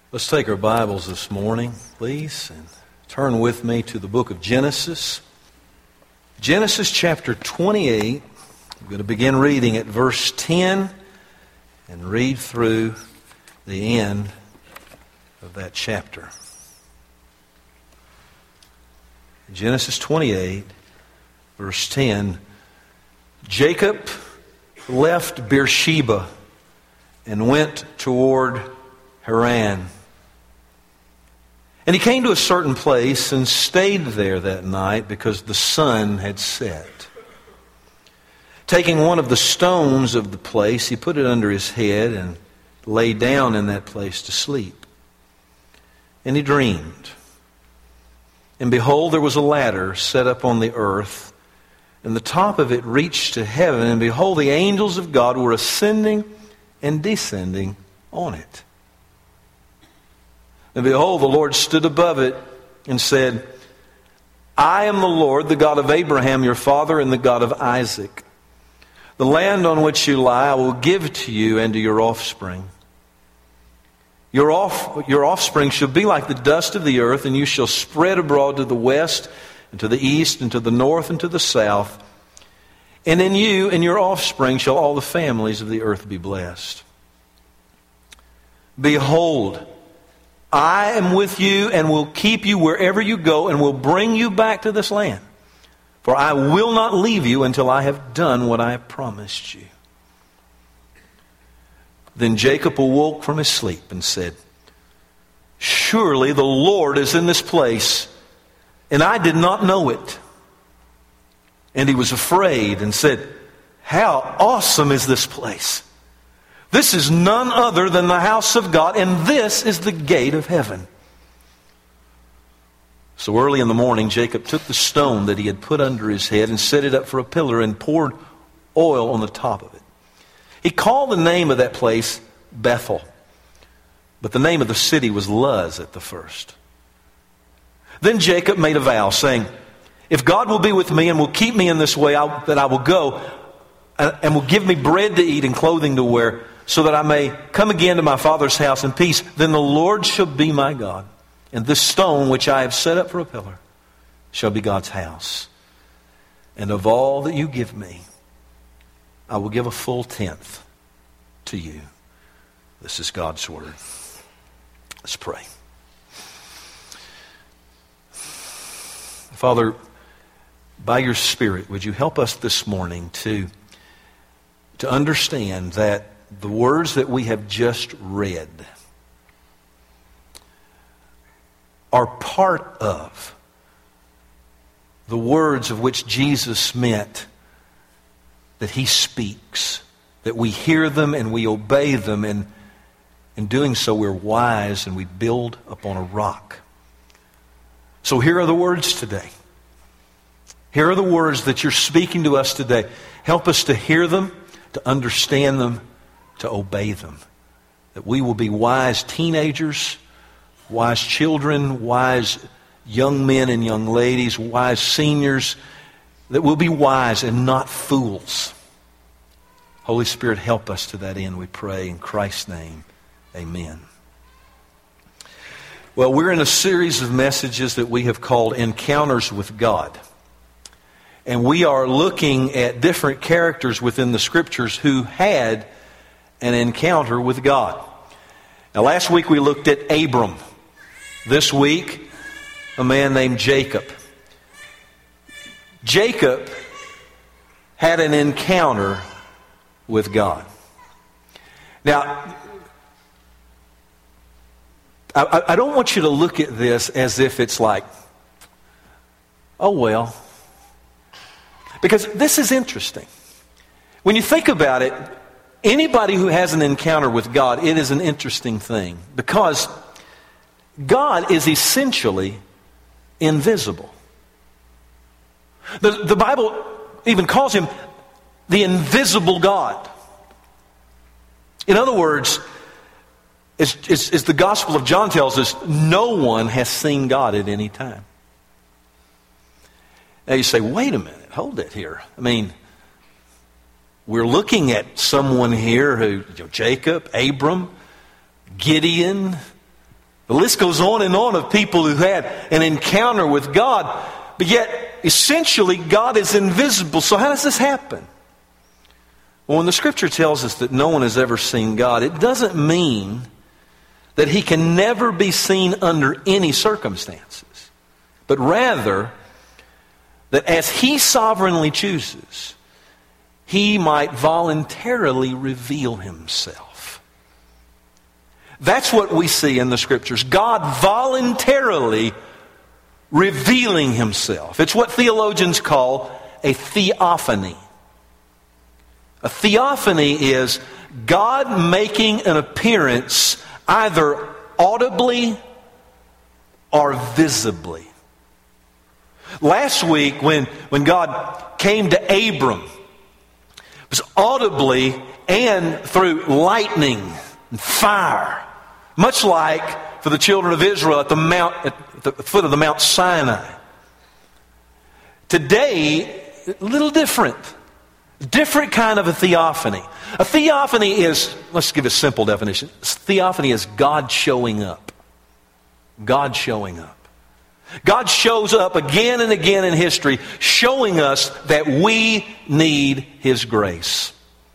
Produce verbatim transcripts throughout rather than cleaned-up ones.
Let's take our Bibles this morning, please, and turn with me to the book of Genesis. Genesis chapter twenty-eight. I'm going to begin reading at verse ten and read through the end of that chapter. Genesis twenty-eight, verse ten. Jacob left Beersheba and went toward Haran. And he came to a certain place and stayed there that night because the sun had set. Taking one of the stones of the place, he put it under his head and lay down in that place to sleep. And he dreamed. And behold, there was a ladder set up on the earth, and the top of it reached to heaven. And behold, the angels of God were ascending and descending on it. And behold, the Lord stood above it and said, I am the Lord, the God of Abraham your father, and the God of Isaac. The land on which you lie I will give to you and to your offspring. Your, off, your offspring shall be like the dust of the earth, and you shall spread abroad to the west, and to the east, and to the north, and to the south. And in you and your offspring shall all the families of the earth be blessed. Behold, I am with you and will keep you wherever you go and will bring you back to this land. For I will not leave you until I have done what I have promised you. Then Jacob awoke from his sleep and said, Surely the Lord is in this place, and I did not know it. And he was afraid and said, How awesome is this place! This is none other than the house of God, and this is the gate of heaven. So early in the morning, Jacob took the stone that he had put under his head and set it up for a pillar and poured oil on the top of it. He called the name of that place Bethel, but the name of the city was Luz at the first. Then Jacob made a vow, saying, If God will be with me and will keep me in this way, I, that I will go and will give me bread to eat and clothing to wear, so that I may come again to my father's house in peace, then the Lord shall be my God, and this stone which I have set up for a pillar shall be God's house. And of all that you give me, I will give a full tenth to you. This is God's word. Let's pray. Father, by your Spirit, would you help us this morning to, to understand that the words that we have just read are part of the words of which Jesus meant that he speaks, that we hear them and we obey them, and in doing so we're wise and we build upon a rock. So here are the words today. Here are the words that you're speaking to us today. Help us to hear them, to understand them, to obey them. That we will be wise teenagers, wise children, wise young men and young ladies, wise seniors. That we'll be wise and not fools. Holy Spirit, help us to that end, we pray. In Christ's name, amen. Well, we're in a series of messages that we have called Encounters with God. And we are looking at different characters within the Scriptures who had an encounter with God. Now, last week we looked at Abram. This week, a man named Jacob. Jacob had an encounter with God. Now, I, I don't want you to look at this as if it's like, oh well. Because this is interesting. When you think about it, anybody who has an encounter with God, it is an interesting thing. Because God is essentially invisible. The, the Bible even calls him the invisible God. In other words, as, as, as the Gospel of John tells us, no one has seen God at any time. Now you say, wait a minute, hold it here. I mean, we're looking at someone here who, you know, Jacob, Abram, Gideon, The list goes on and on of people who had an encounter with God, but yet essentially God is invisible. So how does this happen? Well, when the Scripture tells us that no one has ever seen God, it doesn't mean that He can never be seen under any circumstances, but rather that as He sovereignly chooses, He might voluntarily reveal Himself. That's what we see in the Scriptures. God voluntarily revealing Himself. It's what theologians call a theophany. A theophany is God making an appearance either audibly or visibly. Last week when, when God came to Abram, it was audibly and through lightning and fire. Much like for the children of Israel at the mount, at the foot of the Mount Sinai. Today, a little different. Different kind of a theophany. A theophany is, let's give a simple definition. Theophany is God showing up. God showing up. God shows up again and again in history, showing us that we need His grace.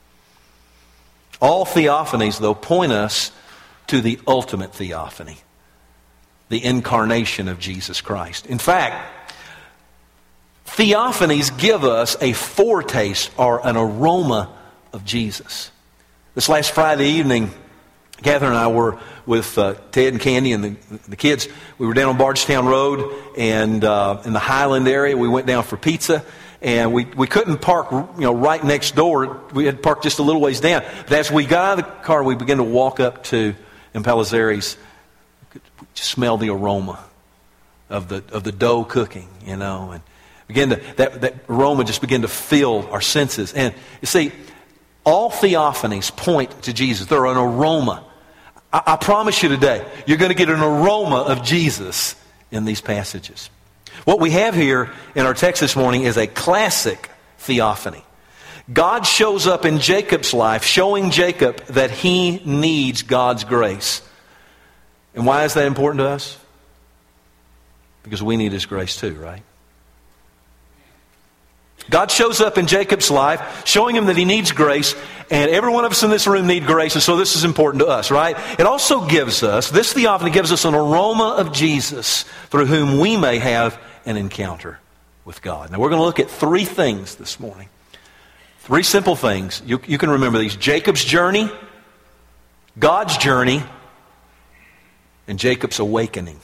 All theophanies, though, point us to the ultimate theophany, the incarnation of Jesus Christ. In fact, theophanies give us a foretaste or an aroma of Jesus. This last Friday evening, Catherine and I were with uh, Ted and Candy and the, the kids. We were down on Bardstown Road and uh, in the Highland area. We went down for pizza, and we, we couldn't park, you know, right next door. We had to park just a little ways down. But as we got out of the car, we began to walk up to Impalazares. We could just smell the aroma of the of the dough cooking, you know, and began to that that aroma just began to fill our senses. And you see, all theophanies point to Jesus. They're an aroma. I, I promise you today, you're going to get an aroma of Jesus in these passages. What we have here in our text this morning is a classic theophany. God shows up in Jacob's life, showing Jacob that he needs God's grace. And why is that important to us? Because we need His grace too, right? God shows up in Jacob's life, showing him that he needs grace, and every one of us in this room need grace, and so this is important to us, right? It also gives us, this theophany gives us an aroma of Jesus through whom we may have an encounter with God. Now we're going to look at three things this morning. Three simple things. You, you can remember these. Jacob's journey, God's journey, and Jacob's awakening.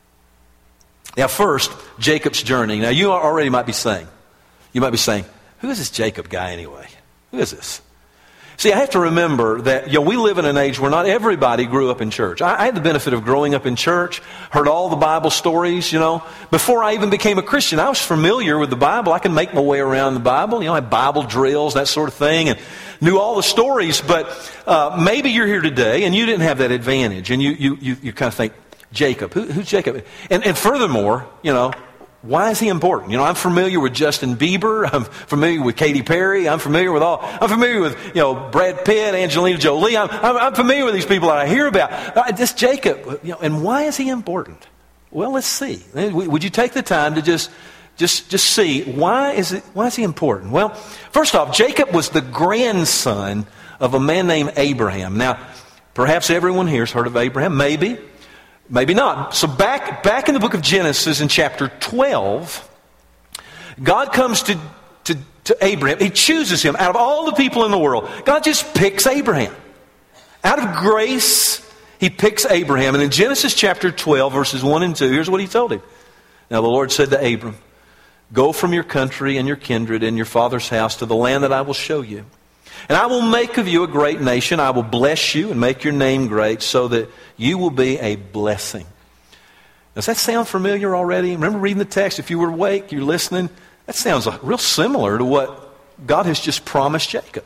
Now first, Jacob's journey. Now you already might be saying, You might be saying, who is this Jacob guy anyway? Who is this? See, I have to remember that, you know, we live in an age where not everybody grew up in church. I, I had the benefit of growing up in church, heard all the Bible stories, you know. Before I even became a Christian, I was familiar with the Bible. I could make my way around the Bible. You know, I had Bible drills, that sort of thing, and knew all the stories. But uh, maybe you're here today and you didn't have that advantage. And you you you, you kind of think, Jacob, who, who's Jacob? And, and furthermore, you know, why is he important? You know, I'm familiar with Justin Bieber. I'm familiar with Katy Perry. I'm familiar with all. I'm familiar with, you know, Brad Pitt, Angelina Jolie. I'm, I'm, I'm familiar with these people that I hear about. Uh, this Jacob, you know, and why is he important? Well, let's see. Would you take the time to just, just, just see why is it? Why is he important? Well, first off, Jacob was the grandson of a man named Abraham. Now, perhaps everyone here has heard of Abraham. Maybe. Maybe not. So back back in the book of Genesis in chapter twelve, God comes to, to, to Abraham. He chooses him out of all the people in the world. God just picks Abraham. Out of grace, He picks Abraham. And in Genesis chapter twelve, verses one and two, here's what He told him. Now the Lord said to Abram, "Go from your country and your kindred and your father's house to the land that I will show you. And I will make of you a great nation. I will bless you and make your name great so that you will be a blessing." Does that sound familiar already? Remember reading the text? If you were awake, you're listening. That sounds real similar to what God has just promised Jacob.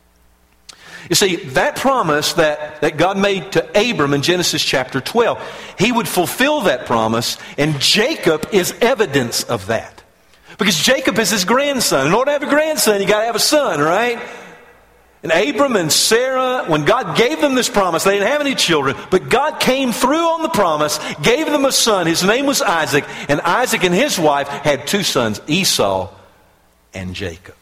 You see, that promise that, that God made to Abram in Genesis chapter twelve, He would fulfill that promise, and Jacob is evidence of that. Because Jacob is his grandson. In order to have a grandson, you got to have a son, right? And Abram and Sarah, when God gave them this promise, they didn't have any children, but God came through on the promise, gave them a son. His name was Isaac, and Isaac and his wife had two sons, Esau and Jacob.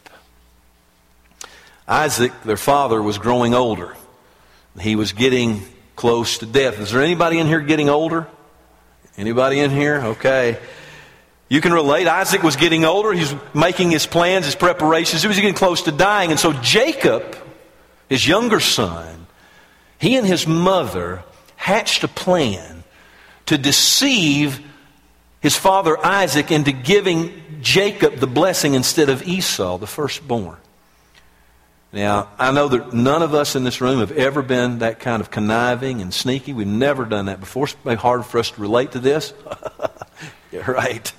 Isaac, their father, was growing older. He was getting close to death. Is there anybody in here getting older? Anybody in here? Okay. You can relate. Isaac was getting older. He was making his plans, his preparations. He was getting close to dying. And so Jacob, his younger son, he and his mother hatched a plan to deceive his father Isaac into giving Jacob the blessing instead of Esau, the firstborn. Now, I know that none of us in this room have ever been that kind of conniving and sneaky. We've never done that before. It's maybe hard for us to relate to this. Yeah, right.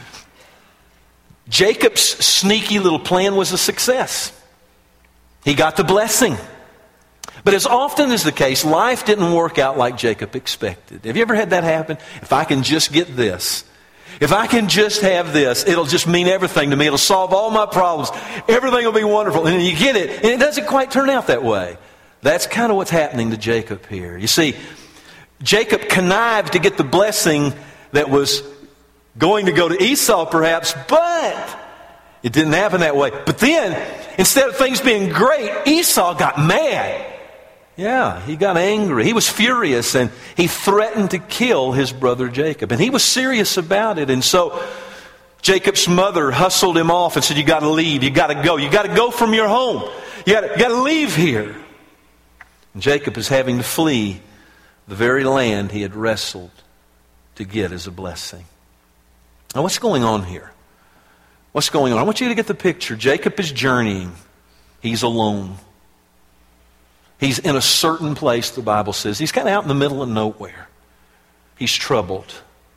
Jacob's sneaky little plan was a success. He got the blessing. But as often is the case, life didn't work out like Jacob expected. Have you ever had that happen? If I can just get this. If I can just have this, it'll just mean everything to me. It'll solve all my problems. Everything will be wonderful. And then you get it, and it doesn't quite turn out that way. That's kind of what's happening to Jacob here. You see, Jacob connived to get the blessing that was going to go to Esau perhaps, but it didn't happen that way. But then, instead of things being great, Esau got mad. Yeah, he got angry. He was furious, and he threatened to kill his brother Jacob. And he was serious about it. And so Jacob's mother hustled him off and said, you got to leave. You got to go. You got to go from your home. You got to, you got to leave here. And Jacob is having to flee the very land he had wrestled to get as a blessing. Now, what's going on here? What's going on? I want you to get the picture. Jacob is journeying. He's alone. He's in a certain place, the Bible says. He's kind of out in the middle of nowhere. He's troubled.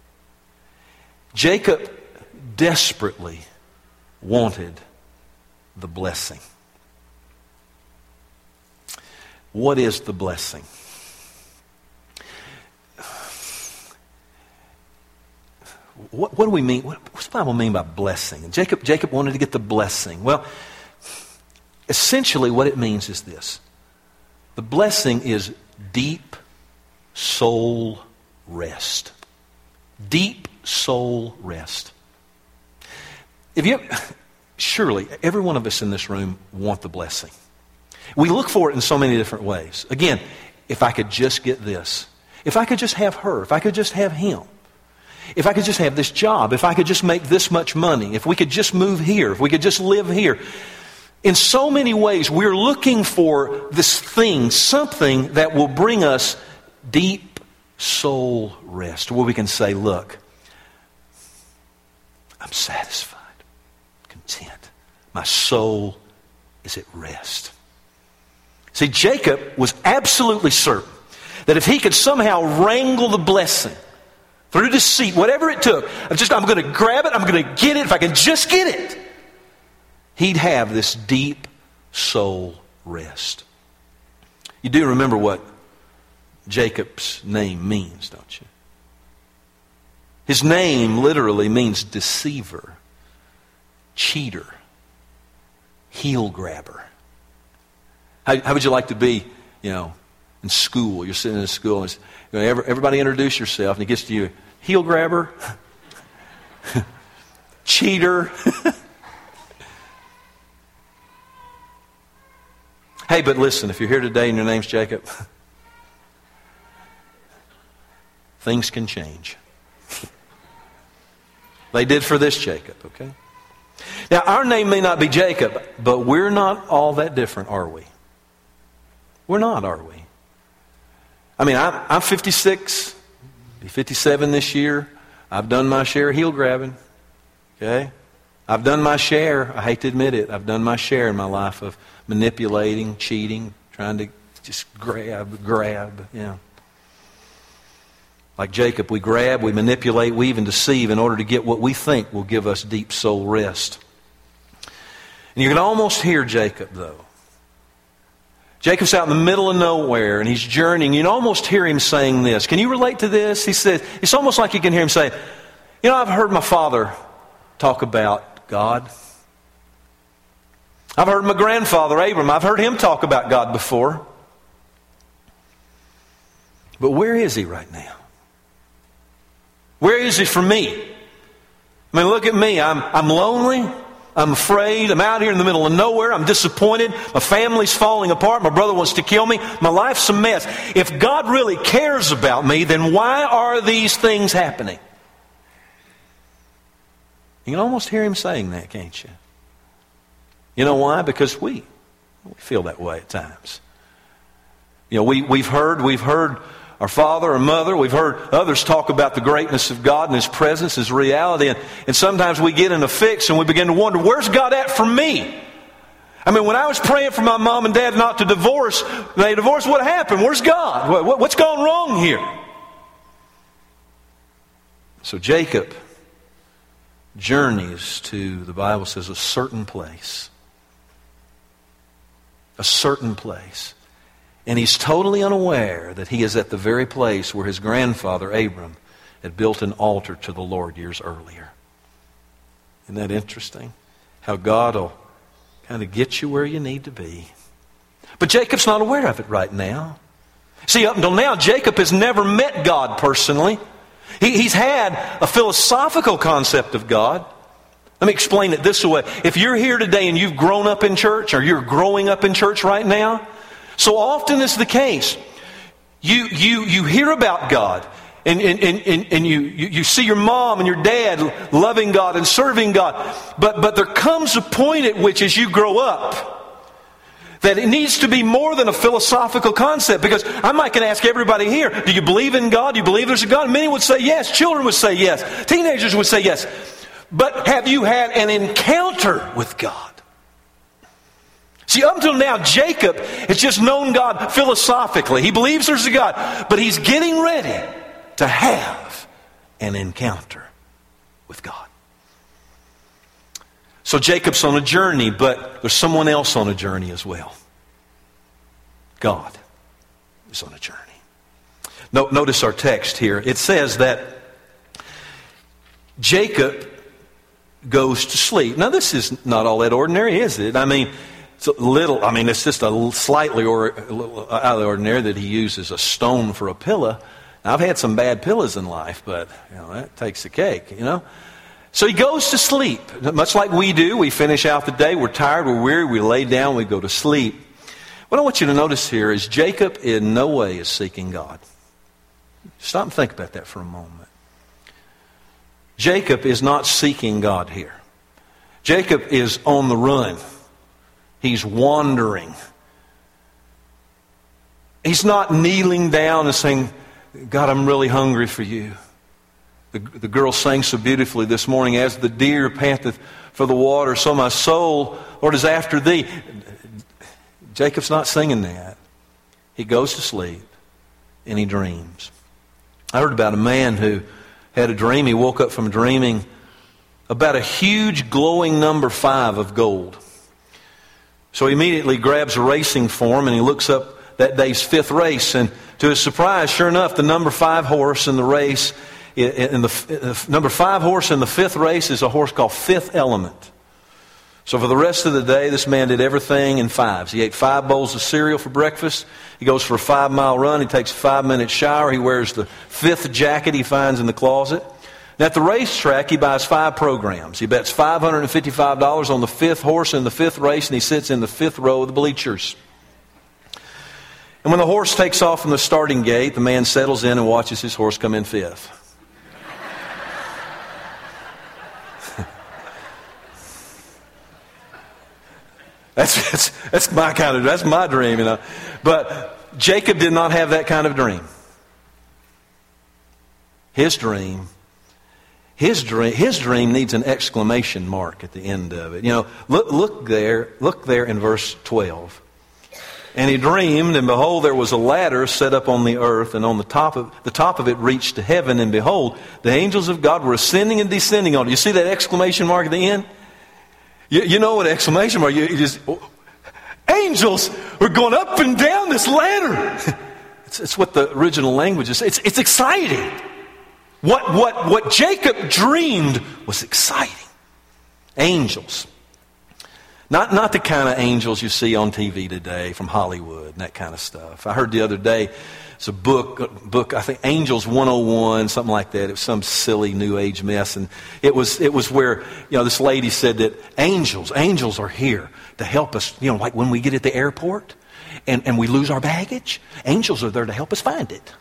Jacob desperately wanted the blessing. What is the blessing? What, what do we mean? What, what's the Bible mean by blessing? Jacob, Jacob wanted to get the blessing. Well, essentially what it means is this. The blessing is deep soul rest. Deep soul rest. If you, surely, every one of us in this room want the blessing. We look for it in so many different ways. Again, if I could just get this. If I could just have her. If I could just have him. If I could just have this job. If I could just make this much money. If we could just move here. If we could just live here. In so many ways, we're looking for this thing, something that will bring us deep soul rest, where we can say, look, I'm satisfied, content. My soul is at rest. See, Jacob was absolutely certain that if he could somehow wrangle the blessing through deceit, whatever it took, I'm just, I'm going to grab it, I'm going to get it, if I can just get it, he'd have this deep soul rest. You do remember what Jacob's name means, don't you? His name literally means deceiver, cheater, heel grabber. How, how would you like to be, you know, in school? You're sitting in school and you know, everybody introduce yourself, and he gets to you, heel grabber, cheater. Hey, but listen, if you're here today and your name's Jacob, things can change. They did for this Jacob, okay? Now, our name may not be Jacob, but we're not all that different, are we? We're not, are we? I mean, I'm, I'm fifty-six, be fifty-seven this year. I've done my share of heel grabbing, okay? I've done my share, I hate to admit it, I've done my share in my life of manipulating, cheating, trying to just grab, grab, yeah. Like Jacob, we grab, we manipulate, we even deceive in order to get what we think will give us deep soul rest. And you can almost hear Jacob, though. Jacob's out in the middle of nowhere, and he's journeying. You can almost hear him saying this. Can you relate to this? He says, it's almost like you can hear him say, you know, I've heard my father talk about God. I've heard my grandfather, Abram, I've heard him talk about God before. But where is he right now? Where is he for me? I mean, look at me. I'm, I'm lonely. I'm afraid. I'm out here in the middle of nowhere. I'm disappointed. My family's falling apart. My brother wants to kill me. My life's a mess. If God really cares about me, then why are these things happening? You can almost hear him saying that, can't you? You know why? Because we, we feel that way at times. You know, we, we've heard, we've heard our father or mother, we've heard others talk about the greatness of God and His presence, His reality, and, and sometimes we get in a fix and we begin to wonder, where's God at for me? I mean, when I was praying for my mom and dad not to divorce, they divorced, what happened? Where's God? What, what, what's gone wrong here? So Jacob journeys to, the Bible says, a certain place. A certain place. And he's totally unaware that he is at the very place where his grandfather, Abram, had built an altar to the Lord years earlier. Isn't that interesting? How God will kind of get you where you need to be. But Jacob's not aware of it right now. See, up until now, Jacob has never met God personally. He, he's had a philosophical concept of God. Let me explain it this way. If you're here today and you've grown up in church, or you're growing up in church right now, so often is the case, you you you hear about God, and, and, and, and you, you, you see your mom and your dad loving God and serving God, but, but there comes a point at which, as you grow up, that it needs to be more than a philosophical concept. Because I might can ask everybody here, do you believe in God? Do you believe there's a God? Many would say yes. Children would say yes. Teenagers would say yes. But have you had an encounter with God? See, up until now, Jacob has just known God philosophically. He believes there's a God, but he's getting ready to have an encounter with God. So Jacob's on a journey, but there's someone else on a journey as well. God is on a journey. No, notice our text here. It says that Jacob goes to sleep. Now, this is not all that ordinary, is it? I mean, it's a little, I mean, it's just a slightly or, a little out of the ordinary that he uses a stone for a pillow. Now, I've had some bad pillows in life, but, you know, that takes the cake, you know. So he goes to sleep, much like we do. We finish out the day, we're tired, we're weary, we lay down, we go to sleep. What I want you to notice here is Jacob in no way is seeking God. Stop and think about that for a moment. Jacob is not seeking God here. Jacob is on the run. He's wandering. He's not kneeling down and saying, God, I'm really hungry for you. The, the girl sang so beautifully this morning, as the deer panteth for the water, so my soul, Lord, is after thee. Jacob's not singing that. He goes to sleep and he dreams. I heard about a man who had a dream. He woke up from dreaming about a huge glowing number five of gold. So he immediately grabs a racing form and he looks up that day's fifth race. And to his surprise, sure enough, the number five horse in the race, in the number five horse in the fifth race is a horse called Fifth Element. So for the rest of the day, this man did everything in fives. He ate five bowls of cereal for breakfast. He goes for a five-mile run. He takes a five-minute shower. He wears the fifth jacket he finds in the closet. And at the racetrack, he buys five programs. He bets five hundred fifty-five dollars on the fifth horse in the fifth race, and he sits in the fifth row of the bleachers. And when the horse takes off from the starting gate, the man settles in and watches his horse come in fifth. That's, that's that's my kind of that's my dream, you know. But Jacob did not have that kind of dream. His dream, his dream, his dream needs an exclamation mark at the end of it. You know, look look there, look there in verse twelve. And he dreamed, and behold, there was a ladder set up on the earth, and on the top of the top of it reached to heaven, and behold, the angels of God were ascending and descending on it. You see that exclamation mark at the end? You, you know what exclamation mark? You, you just angels are going up and down this ladder. It's, it's what the original language is. It's, it's exciting. What what what Jacob dreamed was exciting. Angels. Not, not the kind of angels you see on T V today from Hollywood and that kind of stuff. I heard the other day, it's a book, book I think Angels one oh one, something like that. It was some silly New Age mess. And it was, it was where, you know, this lady said that angels, angels are here to help us, you know, like when we get at the airport and, and we lose our baggage, angels are there to help us find it.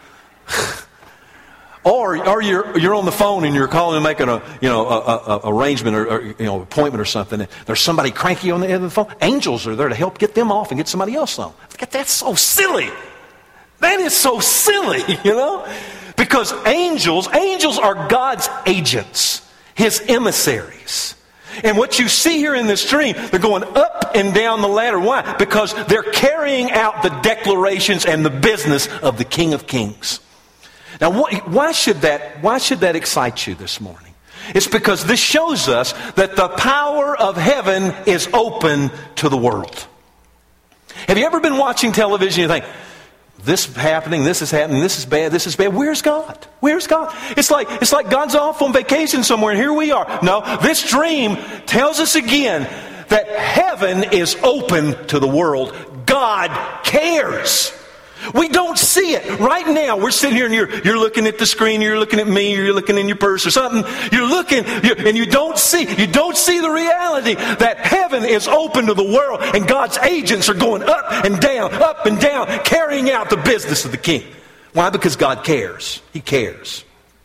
Or, or you're you're on the phone and you're calling and making a you know a, a, a arrangement or, or you know appointment or something. And there's somebody cranky on the end of the phone. Angels are there to help get them off and get somebody else on. That's so silly. That is so silly, you know, because angels angels are God's agents, His emissaries. And what you see here in this dream, they're going up and down the ladder. Why? Because they're carrying out the declarations and the business of the King of Kings. Now, why should that, why should that excite you this morning? It's because this shows us that the power of heaven is open to the world. Have you ever been watching television and you think, this is happening, this is happening, this is bad, this is bad. Where's God? Where's God? It's like, it's like God's off on vacation somewhere and here we are. No, this dream tells us again that heaven is open to the world. God cares. We don't see it. Right now, we're sitting here and you're, you're looking at the screen, you're looking at me, you're looking in your purse or something. You're looking you're, and you don't see, you don't see the reality that heaven is open to the world and God's agents are going up and down, up and down, carrying out the business of the King. Why? Because God cares. He cares.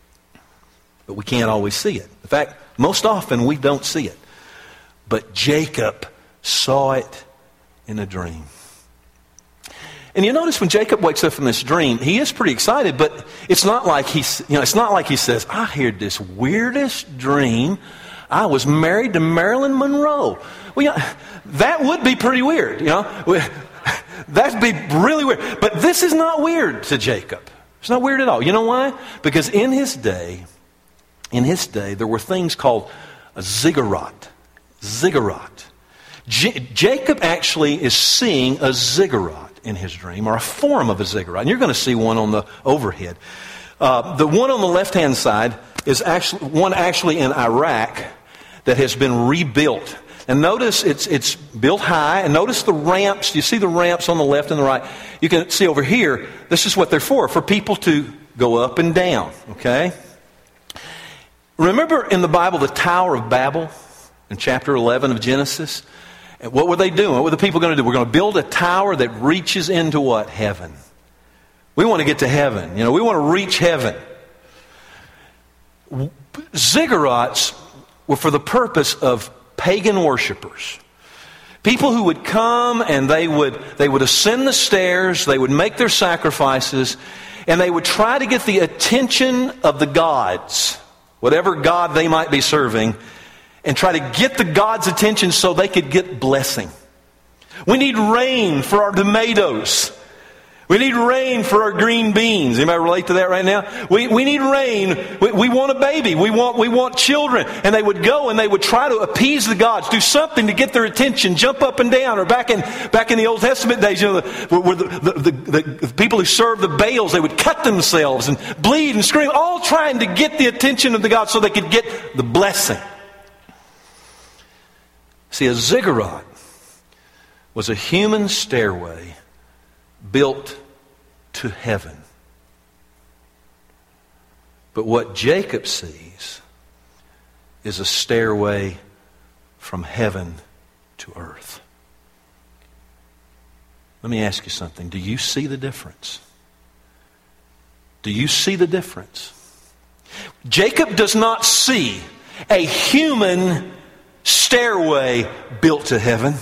But we can't always see it. In fact, most often we don't see it. But Jacob saw it in a dream. And you notice when Jacob wakes up from this dream, he is pretty excited, but it's not like he's, you know, it's not like he says, I heard this weirdest dream. I was married to Marilyn Monroe. Well, you know, that would be pretty weird, you know. That'd be really weird. But this is not weird to Jacob. It's not weird at all. You know why? Because in his day, in his day, there were things called a ziggurat. Ziggurat. J- Jacob actually is seeing a ziggurat in his dream, or a form of a ziggurat. And you're going to see one on the overhead. Uh, the one on the left-hand side is actually one actually in Iraq that has been rebuilt. And notice it's it's built high. And notice the ramps. You see the ramps on the left and the right. You can see over here, this is what they're for, for people to go up and down. Okay? Remember in the Bible the Tower of Babel in chapter eleven of Genesis? And what were they doing? What were the people going to do? We're going to build a tower that reaches into what? Heaven. We want to get to heaven. You know, we want to reach heaven. Ziggurats were for the purpose of pagan worshipers. People who would come and they would they would ascend the stairs, they would make their sacrifices, and they would try to get the attention of the gods, whatever god they might be serving, and try to get the God's attention so they could get blessing. We need rain for our tomatoes. We need rain for our green beans. Anybody relate to that right now? We we need rain. We, we want a baby. We want we want children. And they would go and they would try to appease the gods, do something to get their attention, jump up and down. Or back in back in the Old Testament days, you know, the, where the, the, the, the people who served the Baals, they would cut themselves and bleed and scream, all trying to get the attention of the gods so they could get the blessing. See, a ziggurat was a human stairway built to heaven. But what Jacob sees is a stairway from heaven to earth. Let me ask you something. Do you see the difference? Do you see the difference? Jacob does not see a human stairway built to heaven.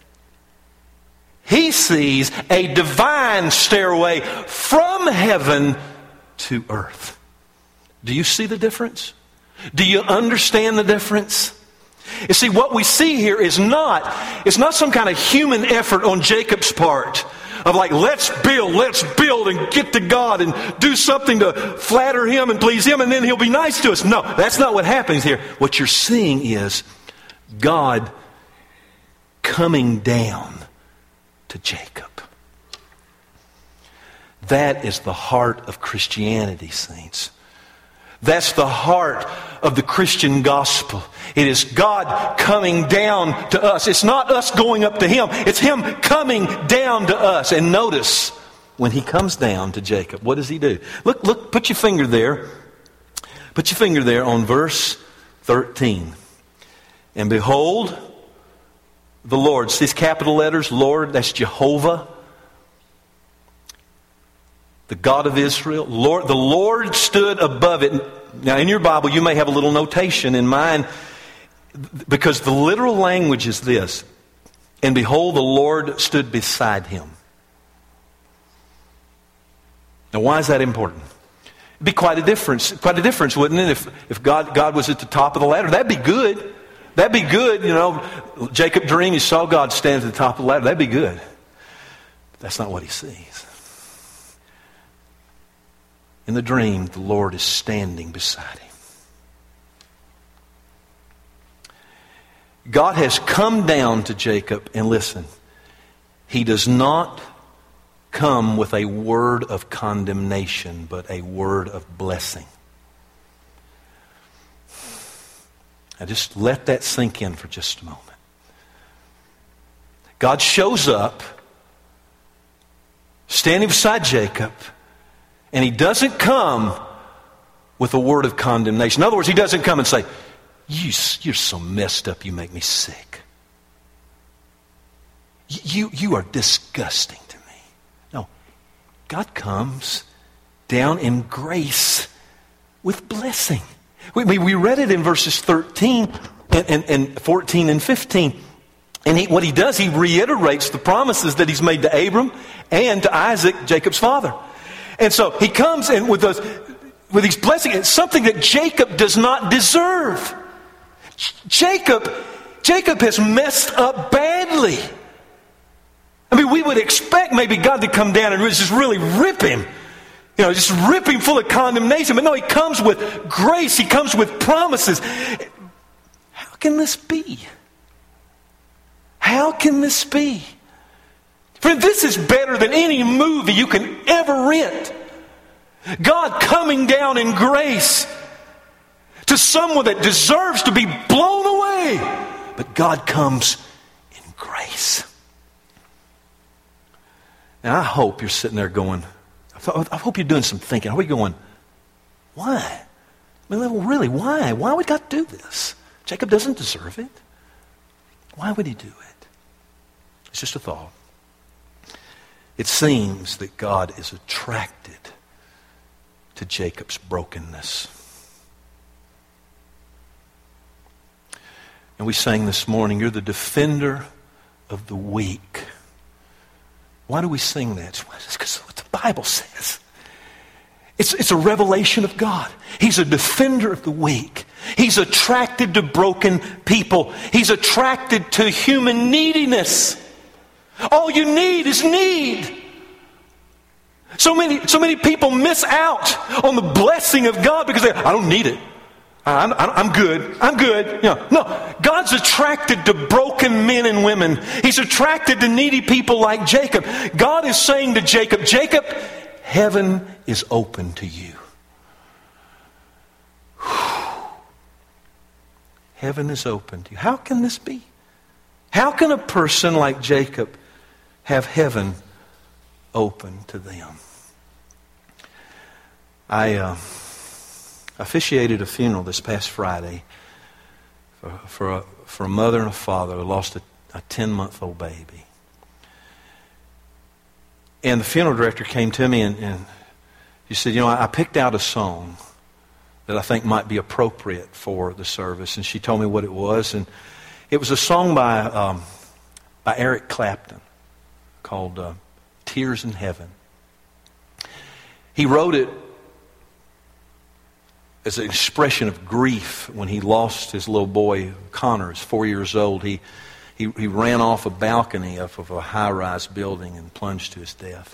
He sees a divine stairway from heaven to earth. Do you see the difference? Do you understand the difference? You see, what we see here is not, it's not some kind of human effort on Jacob's part of like, let's build, let's build and get to God and do something to flatter Him and please Him and then He'll be nice to us. No, that's not what happens here. What you're seeing is God coming down to Jacob. That is the heart of Christianity, saints. That's the heart of the Christian gospel. It is God coming down to us. It's not us going up to Him. It's Him coming down to us. And notice, when He comes down to Jacob, what does He do? Look, look, put your finger there. Put your finger there on verse thirteen. And behold, the Lord. See these capital letters? Lord, that's Jehovah. The God of Israel. Lord, the Lord stood above it. Now in your Bible you may have a little notation. In mine, because the literal language is this. And behold, the Lord stood beside him. Now why is that important? It'd be quite a difference, quite a difference, wouldn't it? If, if God, God was at the top of the ladder, that'd be good. That'd be good, you know. Jacob dreamed, he saw God stand at the top of the ladder. That'd be good. But that's not what he sees. In the dream, the Lord is standing beside him. God has come down to Jacob, and listen, He does not come with a word of condemnation, but a word of blessing. Now just let that sink in for just a moment. God shows up, standing beside Jacob, and He doesn't come with a word of condemnation. In other words, He doesn't come and say, you, you're so messed up you make me sick. You, you are disgusting to me. No, God comes down in grace with blessing. We, we read it in verses thirteen and, and, and fourteen and fifteen. And he, what He does, He reiterates the promises that He's made to Abram and to Isaac, Jacob's father. And so He comes in with those, with these blessings. It's something that Jacob does not deserve. Jacob, Jacob has messed up badly. I mean, we would expect maybe God to come down and just really rip him. You know, just rip him full of condemnation. But no, He comes with grace. He comes with promises. How can this be? How can this be? Friend, this is better than any movie you can ever rent. God coming down in grace to someone that deserves to be blown away. But God comes in grace. Now, I hope you're sitting there going, I hope you're doing some thinking. I hope you're going, why? I mean, really, why? Why would God do this? Jacob doesn't deserve it. Why would He do it? It's just a thought. It seems that God is attracted to Jacob's brokenness. And we sang this morning, you're the defender of the weak. Why do we sing that? It's because of what the Bible says. It's, it's a revelation of God. He's a defender of the weak. He's attracted to broken people. He's attracted to human neediness. All you need is need. So many, so many people miss out on the blessing of God because they, I don't need it. I'm, I'm good. I'm good. You know, no, God's attracted to broken men and women. He's attracted to needy people like Jacob. God is saying to Jacob, Jacob, heaven is open to you. Whew. Heaven is open to you. How can this be? How can a person like Jacob have heaven open to them? I uh, officiated a funeral this past Friday for, for, a, for a mother and a father who lost a, a ten-month-old baby. And the funeral director came to me and, and he said, you know, I, I picked out a song that I think might be appropriate for the service. And she told me what it was. And it was a song by, um, by Eric Clapton called uh, Tears in Heaven. He wrote it as an expression of grief when he lost his little boy, Connor, who's four years old. He, he, he ran off a balcony of, of a high-rise building and plunged to his death.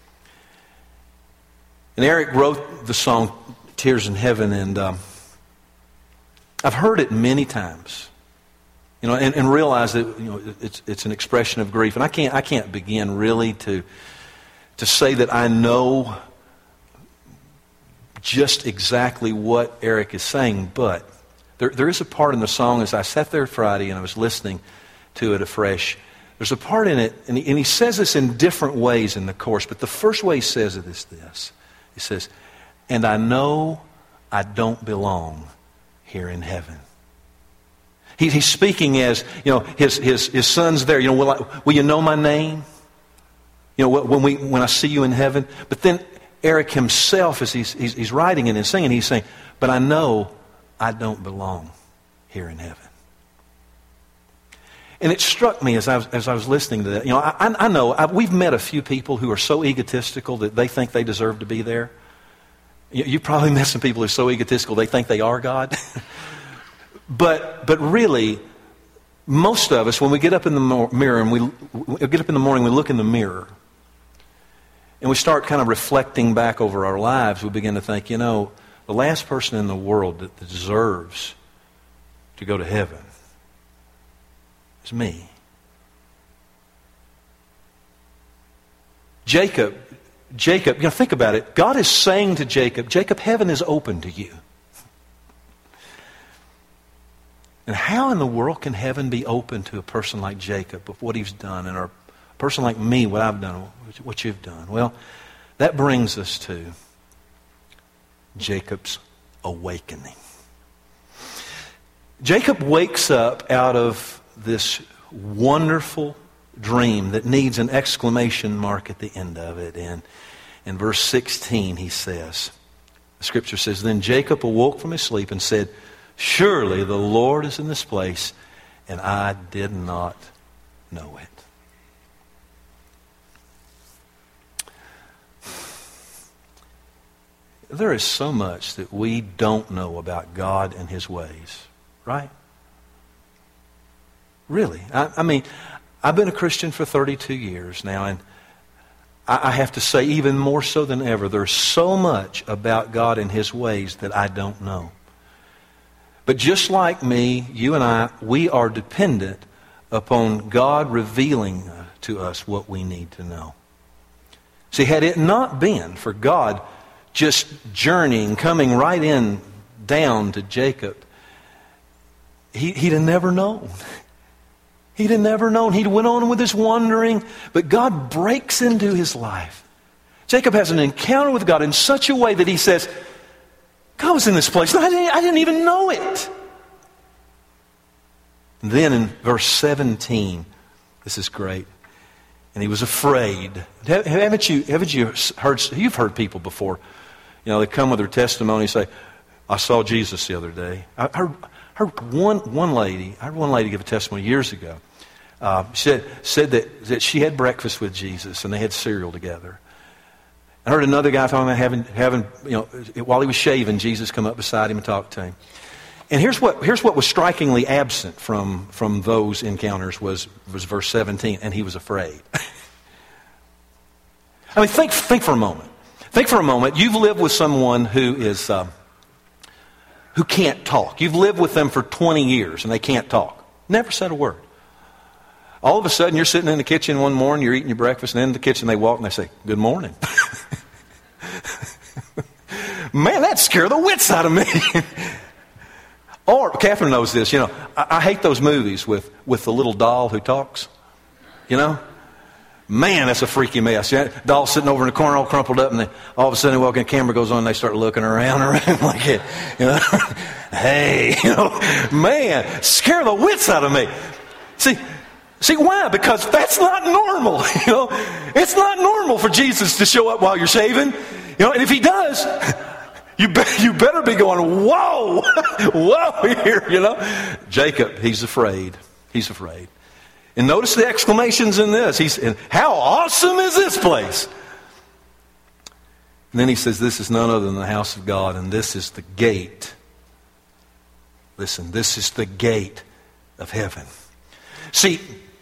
And Eric wrote the song Tears in Heaven, and um, I've heard it many times. You know, and, and realize that you know it's it's an expression of grief, and I can't I can't begin really to to say that I know just exactly what Eric is saying, but there, there is a part in the song, as I sat there Friday and I was listening to it afresh, there's a part in it, and he, and he says this in different ways in the chorus, but the first way he says it is this. He says, and I know I don't belong here in heaven. He, he's speaking as, you know, his, his, his son's there. You know, will, I, will you know my name? You know, when, we, when I see you in heaven. But then Eric himself, as he's, he's, he's writing it and singing, he's saying, but I know I don't belong here in heaven. And it struck me as I was, as I was listening to that. You know, I, I know I, we've met a few people who are so egotistical that they think they deserve to be there. You, you probably met some people who are so egotistical they think they are God. but but really, most of us, when we get up in the mirror and we, we get up in the morning, we look in the mirror, and we start kind of reflecting back over our lives. We begin to think, you know, the last person in the world that deserves to go to heaven is me. Jacob, Jacob, you know, think about it. God is saying to Jacob, Jacob, heaven is open to you. And how in the world can heaven be open to a person like Jacob of what he's done, and or a person like me, what I've done, what you've done? Well, that brings us to Jacob's awakening. Jacob wakes up out of this wonderful dream that needs an exclamation mark at the end of it. And in verse sixteen, he says, the scripture says, then Jacob awoke from his sleep and said, surely the Lord is in this place, and I did not know it. There is so much that we don't know about God and His ways, right? Really. I, I mean, I've been a Christian for thirty-two years now, and I, I have to say, even more so than ever, there's so much about God and His ways that I don't know. But just like me, you and I, we are dependent upon God revealing to us what we need to know. See, had it not been for God just journeying, coming right in down to Jacob, he, he'd have never known. He'd have never known. He'd went on with his wandering, but God breaks into his life. Jacob has an encounter with God in such a way that he says, God was in this place, and I didn't, I didn't even know it. And then in verse seventeen, this is great. And he was afraid. Haven't you, haven't you heard, you've heard people before, you know, they come with their testimony and say, I saw Jesus the other day. I heard, heard one, one lady, I heard one lady give a testimony years ago. Uh, she said, said that, that she had breakfast with Jesus and they had cereal together. I heard another guy talking about having, having, you know, while he was shaving, Jesus come up beside him and talk to him. And here's what here's what was strikingly absent from, from those encounters was, was verse seventeen, and he was afraid. I mean, think think for a moment. Think for a moment. You've lived with someone who is uh, who can't talk. You've lived with them for twenty years, and they can't talk. Never said a word. All of a sudden, you're sitting in the kitchen one morning, you're eating your breakfast, and in the kitchen they walk and they say, good morning. Man, that scared the wits out of me. Or, Catherine knows this, you know, I, I hate those movies with, with the little doll who talks. You know? Man, that's a freaky mess. Yeah, doll sitting over in the corner all crumpled up, and then all of a sudden they walk in, the camera goes on, and they start looking around around like it. You know? Hey, you know, man, scare the wits out of me. See, See, why? Because that's not normal. You know, it's not normal for Jesus to show up while you're shaving. You know, and if he does, you be, you better be going, whoa, whoa here. You know, Jacob, he's afraid. He's afraid. And notice the exclamations in this. He's, and how awesome is this place? And then he says, this is none other than the house of God, and this is the gate. Listen, this is the gate of heaven. See,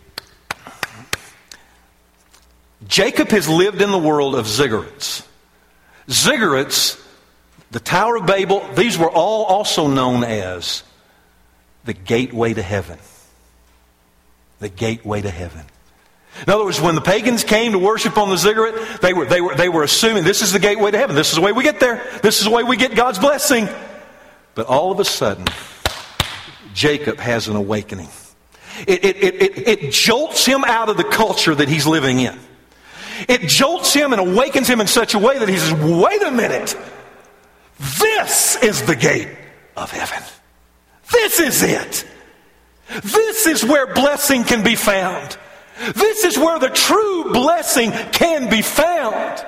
Jacob has lived in the world of ziggurats. Ziggurats, the Tower of Babel, these were all also known as the gateway to heaven. The gateway to heaven. In other words, when the pagans came to worship on the ziggurat, they were, they were, they were assuming this is the gateway to heaven. This is the way we get there. This is the way we get God's blessing. But all of a sudden, Jacob has an awakening. It, it, it, it, it jolts him out of the culture that he's living in. It jolts him and awakens him in such a way that he says, wait a minute. This is the gate of heaven. This is it. This is where blessing can be found. This is where the true blessing can be found.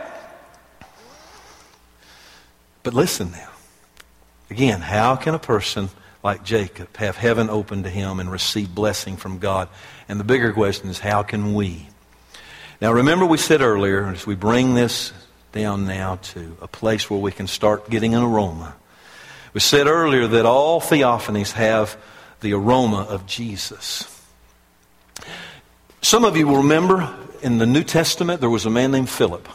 But listen now. Again, how can a person like Jacob have heaven open to him and receive blessing from God? And the bigger question is, how can we? Now remember, we said earlier, as we bring this down now to a place where we can start getting an aroma. We said earlier that all theophanies have the aroma of Jesus. Some of you will remember in the New Testament there was a man named Philip.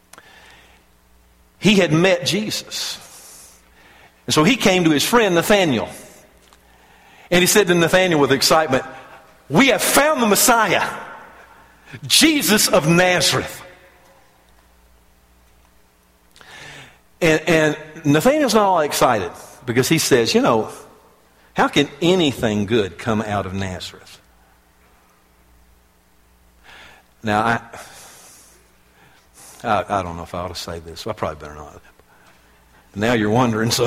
He had met Jesus. And so he came to his friend Nathanael. And he said to Nathanael with excitement, we have found the Messiah, Jesus of Nazareth. And, and Nathanael's not all excited because he says, you know, how can anything good come out of Nazareth? Now, I, I, I don't know if I ought to say this. I probably better not. Now you're wondering, so,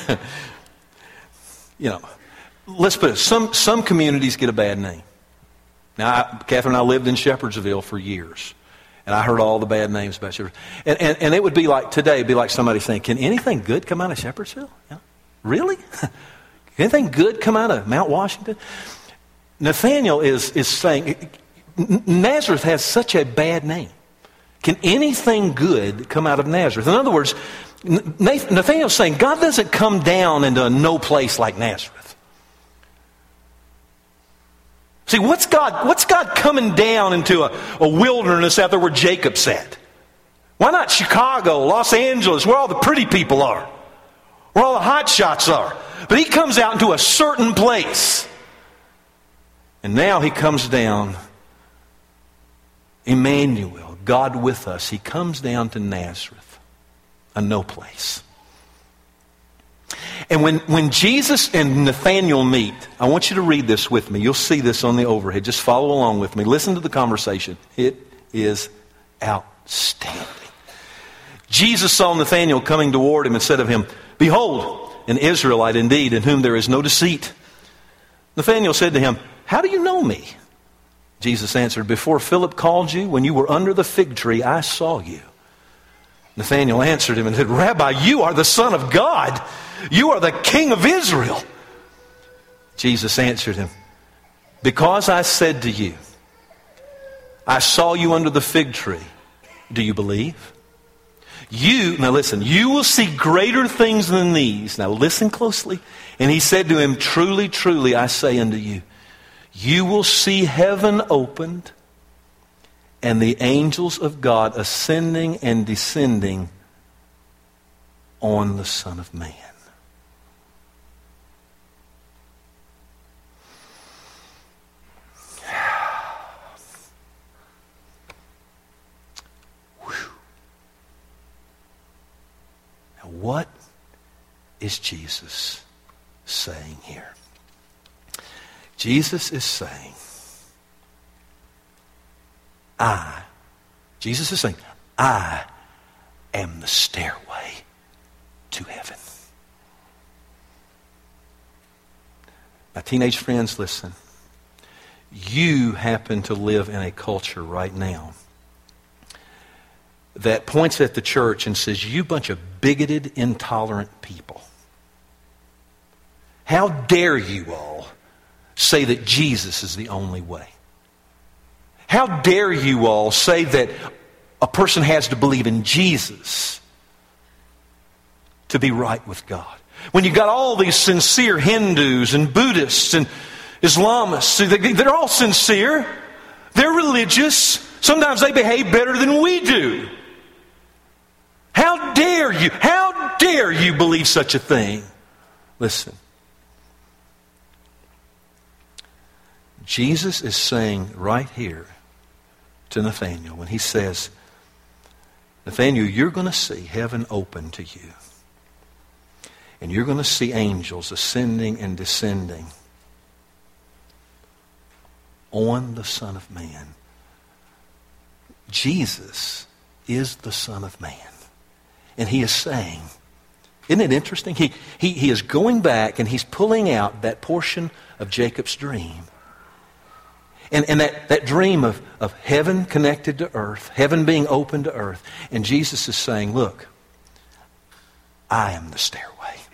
you know, let's put it, some, some communities get a bad name. Now, I, Catherine and I lived in Shepherdsville for years, and I heard all the bad names about Shepherdsville. And, and, and it would be like, today, it'd be like somebody saying, can anything good come out of Shepherdsville? Yeah. Really? Can anything good come out of Mount Washington? Nathanael is, is saying, Nazareth has such a bad name. Can anything good come out of Nazareth? In other words, Nathanael's saying God doesn't come down into no place like Nazareth. See, what's God, what's God coming down into a, a wilderness out there where Jacob sat? Why not Chicago, Los Angeles, where all the pretty people are, where all the hot shots are? But he comes out into a certain place. And now he comes down, Emmanuel, God with us. He comes down to Nazareth, a no place. And when, when Jesus and Nathanael meet, I want you to read this with me. You'll see this on the overhead. Just follow along with me. Listen to the conversation. It is outstanding. Jesus saw Nathanael coming toward him and said of him, behold, an Israelite indeed, in whom there is no deceit. Nathanael said to him, how do you know me? Jesus answered, before Philip called you, when you were under the fig tree, I saw you. Nathanael answered him and said, Rabbi, you are the Son of God. You are the King of Israel. Jesus answered him, because I said to you, I saw you under the fig tree, do you believe? You, now listen, you will see greater things than these. Now listen closely. And he said to him, truly, truly, I say unto you, you will see heaven opened and the angels of God ascending and descending on the Son of Man. Now, what is Jesus saying here? Jesus is saying, I, Jesus is saying, I am the stairway to heaven. My teenage friends, listen. You happen to live in a culture right now that points at the church and says, you bunch of bigoted, intolerant people. How dare you all say that Jesus is the only way? How dare you all say that a person has to believe in Jesus to be right with God? When you got all these sincere Hindus and Buddhists and Islamists, they're all sincere. They're religious. Sometimes they behave better than we do. How dare you? How dare you believe such a thing? Listen. Jesus is saying right here, to Nathanael when he says, Nathanael, you're going to see heaven open to you. And you're going to see angels ascending and descending on the Son of Man. Jesus is the Son of Man. And he is saying, isn't it interesting? He, he, he is going back and he's pulling out that portion of Jacob's dream. And, and that, that dream of, of heaven connected to earth, heaven being open to earth. And Jesus is saying, look, I am the stairway.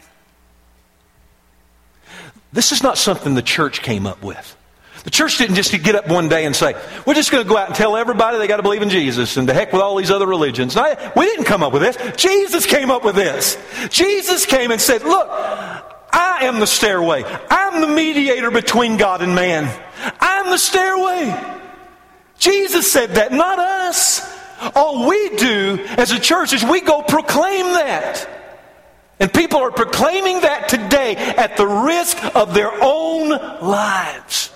This is not something the church came up with. The church didn't just get up one day and say, we're just going to go out and tell everybody they got to believe in Jesus and to heck with all these other religions. And I, we didn't come up with this. Jesus came up with this. Jesus came and said, look, I am the stairway. I'm the mediator between God and man. I'm the stairway. Jesus said that, not us. All we do as a church is we go proclaim that. And people are proclaiming that today at the risk of their own lives.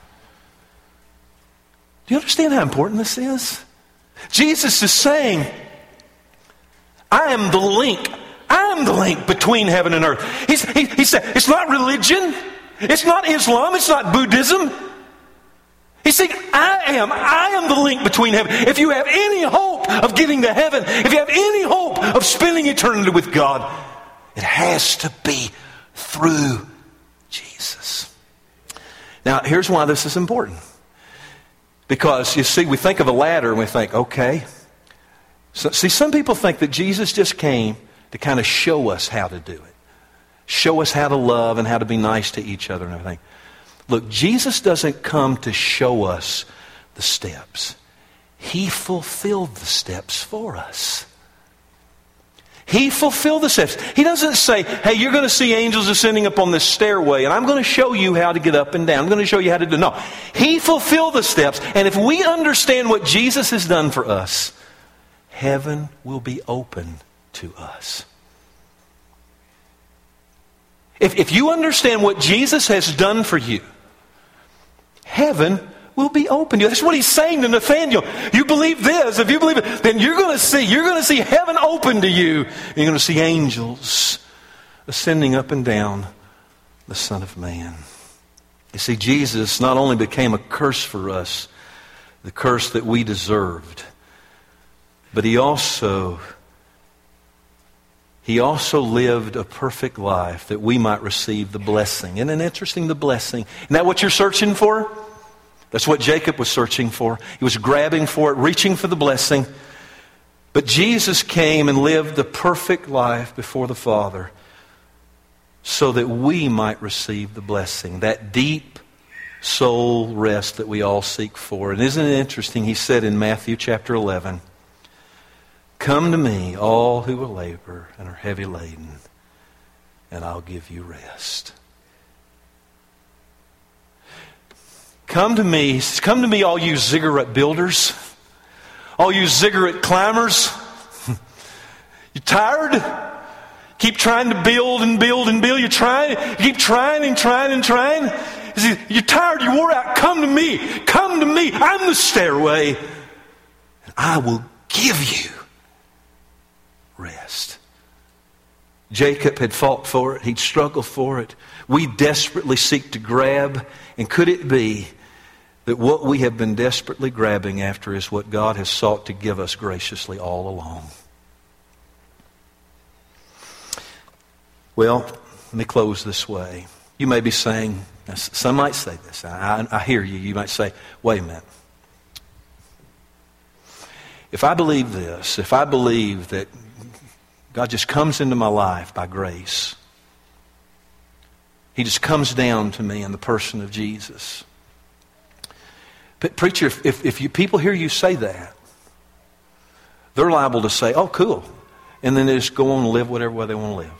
Do you understand how important this is? Jesus is saying, I am the link. I am the link between heaven and earth. He's, he, he said, it's not religion. It's not Islam. It's not Buddhism. He's saying, I am. I am the link between heaven. If you have any hope of getting to heaven, if you have any hope of spending eternity with God, it has to be through Jesus. Now, here's why this is important. Because, you see, we think of a ladder and we think, okay. So, see, some people think that Jesus just came to kind of show us how to do it. Show us how to love and how to be nice to each other and everything. Look, Jesus doesn't come to show us the steps. He fulfilled the steps for us. He fulfilled the steps. He doesn't say, hey, you're going to see angels ascending up on this stairway, and I'm going to show you how to get up and down. I'm going to show you how to do it. No. He fulfilled the steps, and if we understand what Jesus has done for us, heaven will be open to us. If, if you understand what Jesus has done for you, heaven will be open to you. That's what he's saying to Nathanael. You believe this, if you believe it, then you're going to see, you're going to see heaven open to you. And you're going to see angels ascending up and down the Son of Man. You see, Jesus not only became a curse for us, the curse that we deserved, but he also He also lived a perfect life that we might receive the blessing. Isn't it interesting, the blessing? Isn't that what you're searching for? That's what Jacob was searching for. He was grabbing for it, reaching for the blessing. But Jesus came and lived the perfect life before the Father so that we might receive the blessing, that deep soul rest that we all seek for. And isn't it interesting? He said in Matthew chapter eleven, come to me, all who will labor and are heavy laden, and I'll give you rest. Come to me, come to me, all you ziggurat builders, all you ziggurat climbers. You tired? Keep trying to build and build and build. You're trying, you keep trying and trying and trying. You're tired, you wore out. Come to me, come to me. I'm the stairway, and I will give you rest. Jacob had fought for it. He'd struggled for it. We desperately seek to grab. And could it be that what we have been desperately grabbing after is what God has sought to give us graciously all along? Well, let me close this way. You may be saying, some might say this. I, I hear you. You might say, wait a minute. If I believe this, if I believe that God just comes into my life by grace, He just comes down to me in the person of Jesus. But preacher, if, if, if you, people hear you say that, they're liable to say, oh, cool. And then they just go on and live whatever way they want to live.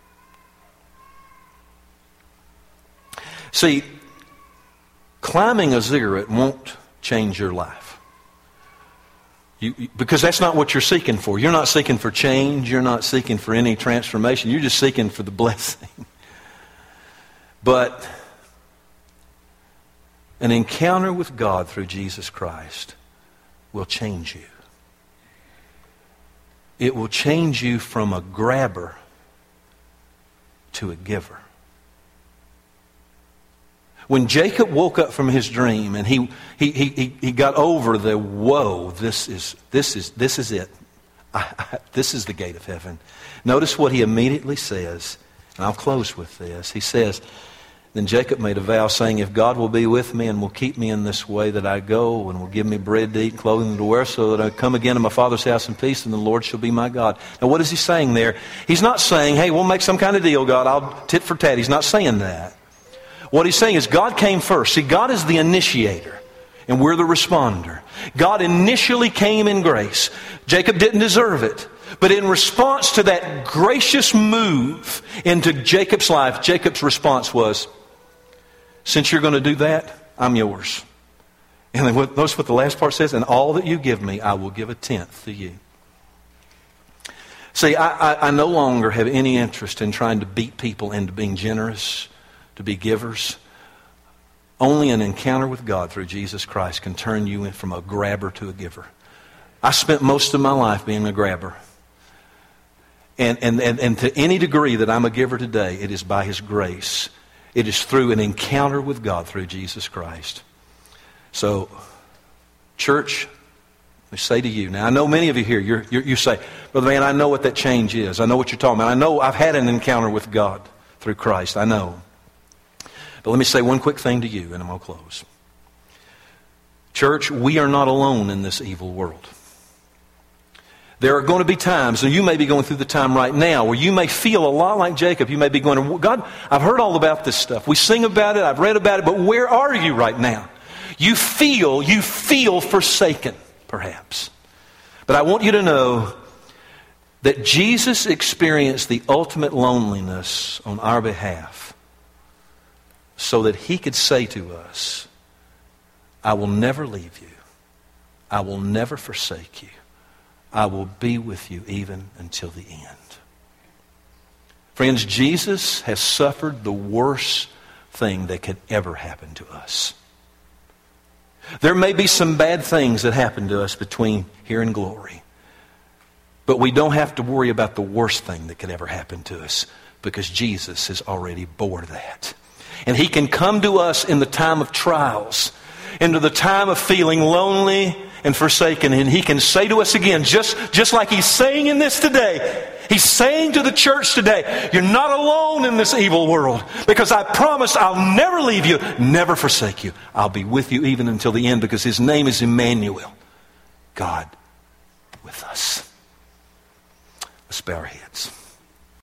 See, climbing a ziggurat won't change your life. You, because that's not what you're seeking for. You're not seeking for change. You're not seeking for any transformation. You're just seeking for the blessing. But an encounter with God through Jesus Christ will change you. It will change you from a grabber to a giver. When Jacob woke up from his dream and he he he he got over the whoa, this is this is this is it. I, I, this is the gate of heaven. Notice what he immediately says, and I'll close with this. He says, then Jacob made a vow saying, if God will be with me and will keep me in this way that I go and will give me bread to eat and clothing to wear so that I come again to my father's house in peace and the Lord shall be my God. Now what is he saying there? He's not saying, hey, we'll make some kind of deal, God, I'll tit for tat. He's not saying that. What he's saying is God came first. See, God is the initiator and we're the responder. God initially came in grace. Jacob didn't deserve it. But in response to that gracious move into Jacob's life, Jacob's response was, since you're going to do that, I'm yours. And then what, notice what the last part says, and all that you give me, I will give a tenth to you. See, I, I, I no longer have any interest in trying to beat people into being generous, to be givers. Only an encounter with God through Jesus Christ can turn you from a grabber to a giver. I spent most of my life being a grabber. And, and, and, and to any degree that I'm a giver today, it is by His grace. It is through an encounter with God through Jesus Christ. So, church, let me say to you, now I know many of you here, you're, you're, you say, Brother Van, I know what that change is. I know what you're talking about. I know I've had an encounter with God through Christ. I know. But let me say one quick thing to you, and I'm going to close. Church, we are not alone in this evil world. There are going to be times, and you may be going through the time right now, where you may feel a lot like Jacob. You may be going, God, I've heard all about this stuff. We sing about it, I've read about it, but where are you right now? You feel, you feel forsaken, perhaps. But I want you to know that Jesus experienced the ultimate loneliness on our behalf so that He could say to us, I will never leave you. I will never forsake you. I will be with you even until the end. Friends, Jesus has suffered the worst thing that could ever happen to us. There may be some bad things that happen to us between here and glory. But we don't have to worry about the worst thing that could ever happen to us because Jesus has already bore that. And He can come to us in the time of trials, into the time of feeling lonely and forsaken. And He can say to us again, just, just like He's saying in this today, He's saying to the church today, you're not alone in this evil world because I promise I'll never leave you, never forsake you. I'll be with you even until the end because His name is Emmanuel, God with us. Let's bow our heads.